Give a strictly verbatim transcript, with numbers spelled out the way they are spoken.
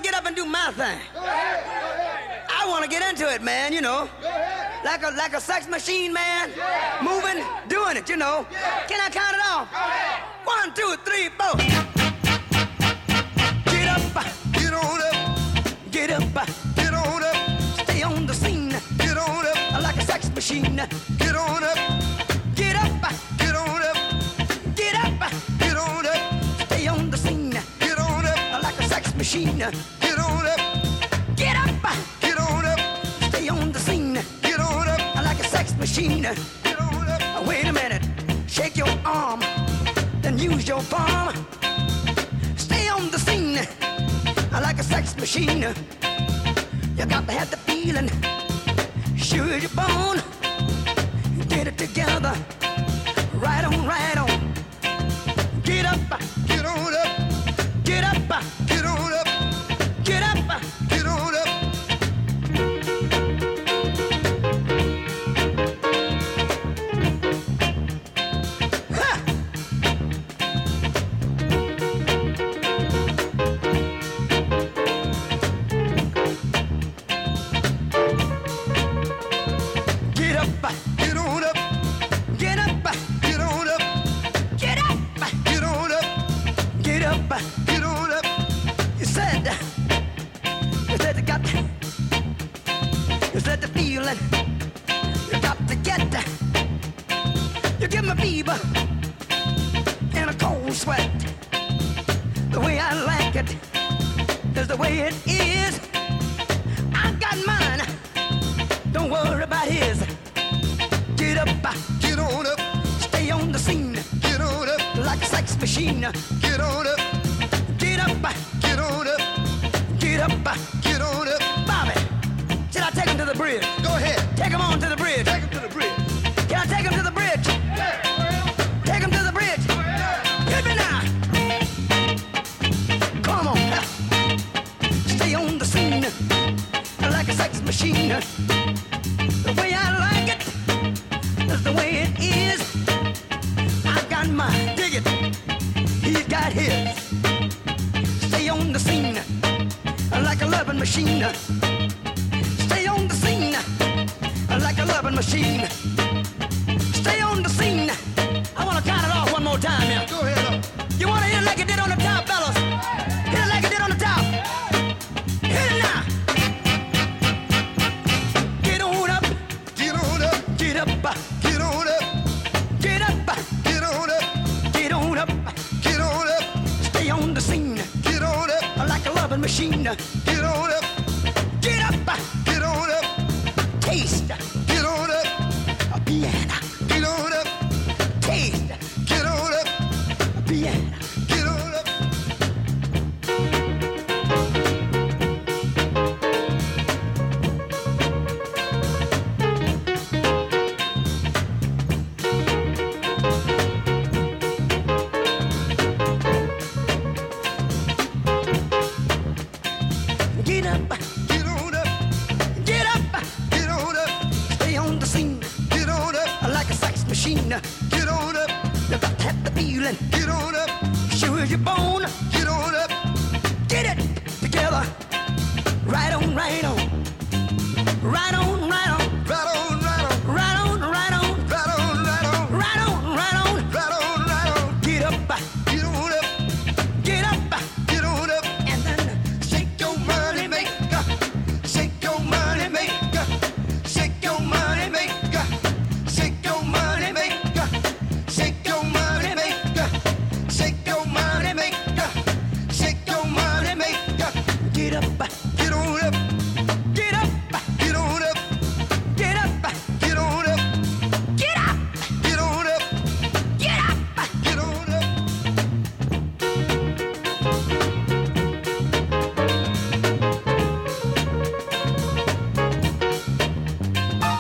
get up and do my thing. I want to get into it, man, you know. Like a like a sex machine, man. Moving, doing it, you know. Can I count it off? One, two, three, four. Get up, Get on up, get up, get on up, stay on the scene. get on up, Like a sex machine. get on up, Get up, get on up, get up, get on up, stay on the scene. get on up, Like a sex machine. get on up, Get up, get on up, stay on the scene. get on up, Like a sex machine. get on up. Wait a minute, shake your arm, then use your palm. Stay on the scene like a sex machine. You got to have the feeling, sure as you're born. Get it together, right on, right on. Get up, Get on up, get up, get on up, get up. get on up. Ha! Get up, Get on up, get up, get on up, get up, get on up, get up. get on up. You said, you said you got, you said the feeling, you got to get, you give me fever and a cold sweat. The way I like it is the way it is. I got mine, don't worry about his. Get up, Get on up, stay on the scene get on up, like a sex machine. get on up, Get up, get on up, get up. get on up. Bobby, should I take him to the bridge? Go ahead, Take him on to the bridge. take him to the bridge. Can I take him to the bridge? Take him to the bridge. Hit me now. Come on. Stay on the scene like a sex machine. The way I like it is the way it is. I got mine. Dig it. He's got his. Stay on the scene like a loving machine. Stay on the scene like a loving machine. Stay on the scene. I want to count it off one more time here. Go ahead up. You want to hit it like it did on the top, fellas? Hit it like it did on the top. Hit it now. Get on up, Get on up, get up, get on up, get up, get on up, get on up. get on up, Stay on the scene get on up, like a loving machine. get on up, Get up, get on up, taste get on up, a piano. get on up, Taste get on up, a piano. get on up. Get up, Get on up, get up. get on up, Stay on the scene get on up, like a sex machine. get on up, You got to have the feeling, get on up, sure as you're born. get on up, Get it together, right on, right on.